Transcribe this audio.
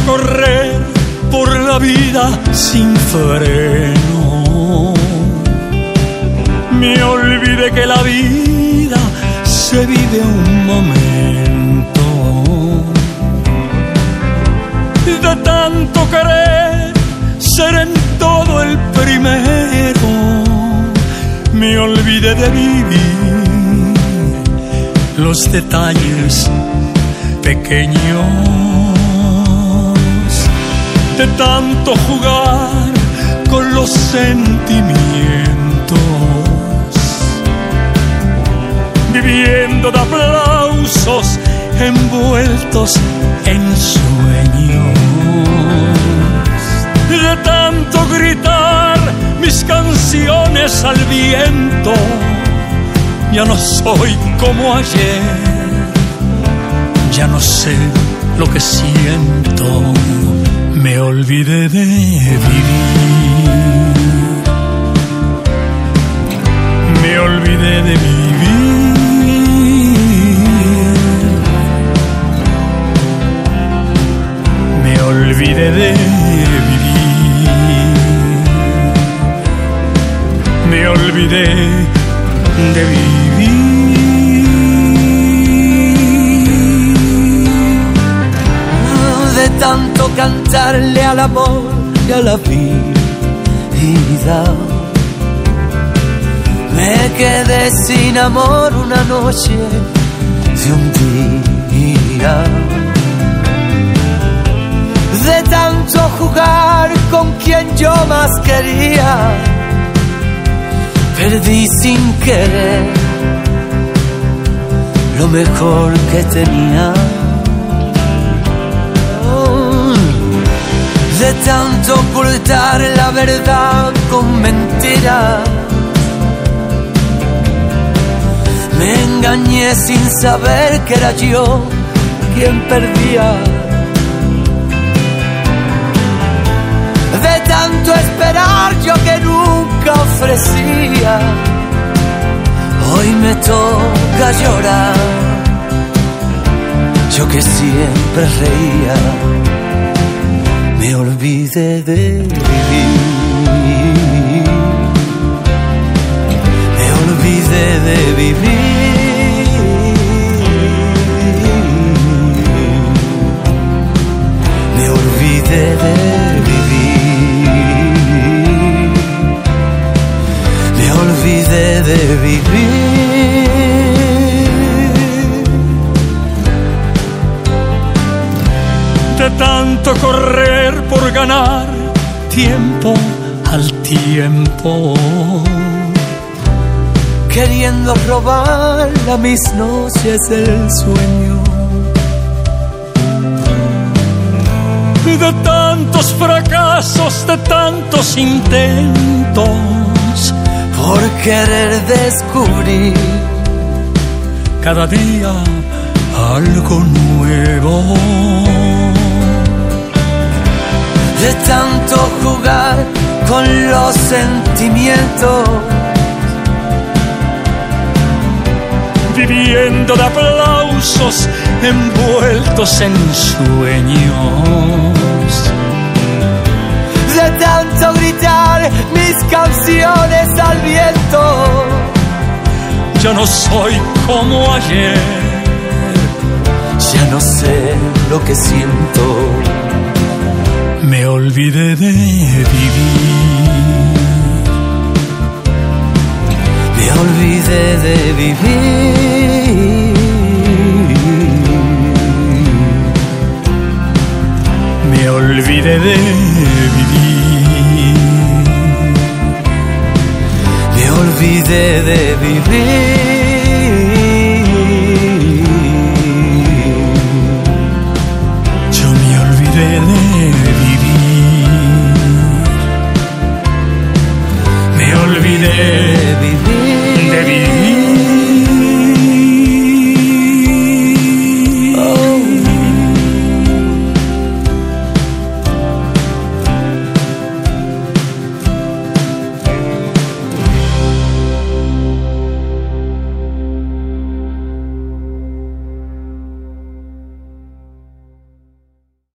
correr por la vida sin freno. Me olvidé que la vida se vive un momento. De tanto querer ser en todo el primero, me olvidé de vivir los detalles pequeños. De tanto jugar con los sentimientos, viviendo de aplausos envueltos en sueños. De tanto gritar mis canciones al viento, ya no soy como ayer, ya no sé lo que siento. Me olvidé de vivir, me olvidé de vivir, me olvidé de vivir, me olvidé de vivir. De tanto cantarle al amor y a la vida, me quedé sin amor una noche de un día. De tanto jugar con quien yo más quería, perdí sin querer lo mejor que tenía. De tanto ocultar la verdad con mentiras, me engañé sin saber que era yo quien perdía. De tanto esperar yo que nunca ofrecía, hoy me toca llorar, yo que siempre reía. Me olvidé de vivir, me olvidé de vivir, me olvidé de vivir, me olvidé de vivir. De tanto correr por ganar tiempo al tiempo, queriendo robar a mis noches el sueño. De tantos fracasos, de tantos intentos, por querer descubrir cada día algo nuevo. De tanto jugar con los sentimientos, viviendo de aplausos envueltos en sueños. De tanto gritar mis canciones al viento, ya no soy como ayer, ya no sé lo que siento. Me olvidé de vivir, me olvidé de vivir, me olvidé de vivir, me olvidé de vivir.